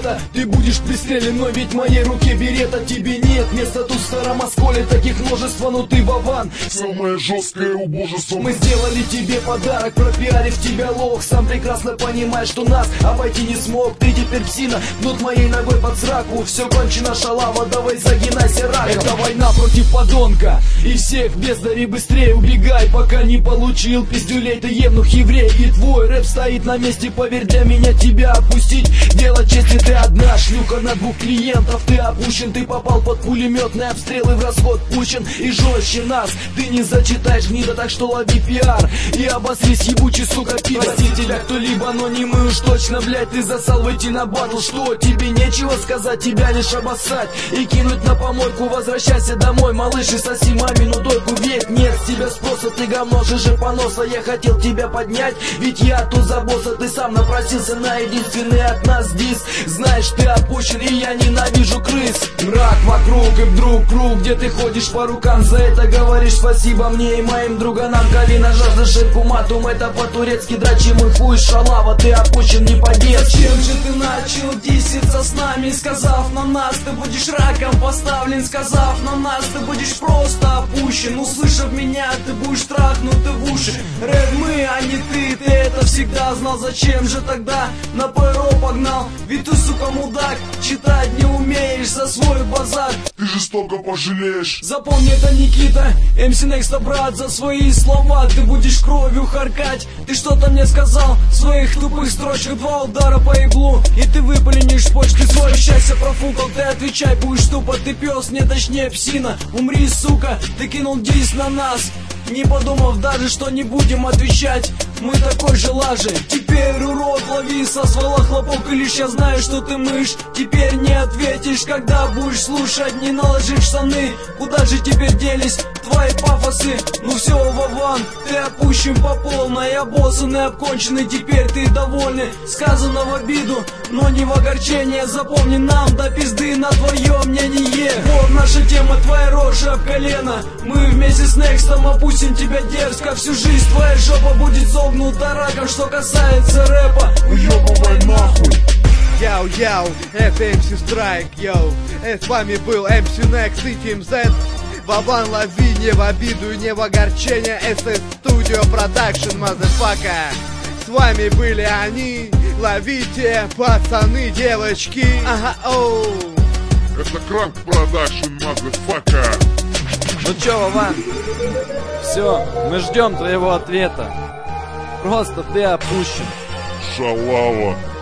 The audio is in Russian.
света. Ты будешь пристрелен, но ведь в моей руке берета. Тебе нет места тут в старом осколе, таких множество, но ты Вован. Самое жесткое убожество. Мы сделали тебе подарок, пропиарив тебя лох. Сам прекрасно понимаешь, что нас обойти не смог. Ты теперь псина, гнут моей ногой под сраку. Все кончено, шалава, давай загинайся раком. Это война против подонка, и всех бездари быстрее убегай, пока не получил пиздюлей. Ты евнух еврей, и твой рэп стоит на месте. Поверь, для меня тебя опустить дело чести. Ты одна шлюха на двух клиентов. Ты опущен, ты попал под пулеметные обстрелы, в расход пущен. И жестче нас ты не зачитаешь, гнида, так что лови пиар и обосрись, ебучий, сука, пидор. Прости тебя кто-либо, но не мы уж точно, блять. Ты засал выйти на батл, что тебе нечего сказать, тебя лишь обоссать и кинуть на помойку. Возвращайся домой, малыш, и соси мамину дойку. Ведь нет с тебя спроса, ты говно, же поноса. Я хотел тебя поднять, ведь я тут за босса. Ты сам напросился на единственный от нас дис. Знаешь, ты опущен, и я ненавижу крыс. Мрак вокруг, и вдруг круг, где ты ходишь по рукам. За это говоришь спасибо мне и моим друганам. Калина, жажда, ширку, матум, это по-турецки. Драчи мой хуй, шалава, ты опущен не по-детски. Зачем же ты начал диситься с нами, сказав на нас, ты будешь раком поставлен, сказав на нас, ты будешь просто опущен. Услышав меня, ты будешь трахнут в уши. Рэп мы, а не ты, ты это всегда знал. Зачем же тогда на ПРО погнал? Ведь ты, сука, мудак, читать не умеешь за свой базар. Ты жестоко пожалеешь. Запомни это, Никита, MC Next, брат, за свои слова. Ты будешь кровью харкать. Ты что-то мне сказал в своих тупых строчках, 2 удара по иглу, и ты выпаленишь почки. Свое счастье профукал, ты отвечай, будешь тупо. Ты пес, не точнее псина, умри, сука. Ты кинул дис на нас, не подумав даже, что не будем отвечать. Мы такой же лажи. Теперь, урод, лови со ствола хлопок, и лишь я знаю, что ты мышь. Теперь не ответишь, когда будешь слушать, не наложишь штаны. Куда же теперь делись твои пафосы? Ну все, Вован, ты опущен по полной, обоссанный, обконченный. Теперь ты довольный, сказано в обиду, но не в огорчение. Запомни, нам до пизды на твоем мнение. Вот наша тема, твоя рожа об колено. Мы вместе с Некстом опустим тебя дерзко. Всю жизнь твоя жопа будет зогнута раком. Что касается рэпа, Уёбывай нахуй. Яу-яу, это MC Strike, йоу. С вами был MC Next и Team Z. Вован, лови, не в обиду и не в огорчение. SS Studio Production, мазафака. С вами были они. Ловите, пацаны, девочки. Ага, оу. Это Кранк Продакшн, мазафака. Ну чё, Вован, все, мы ждем твоего ответа. Просто ты опущен. Шалава.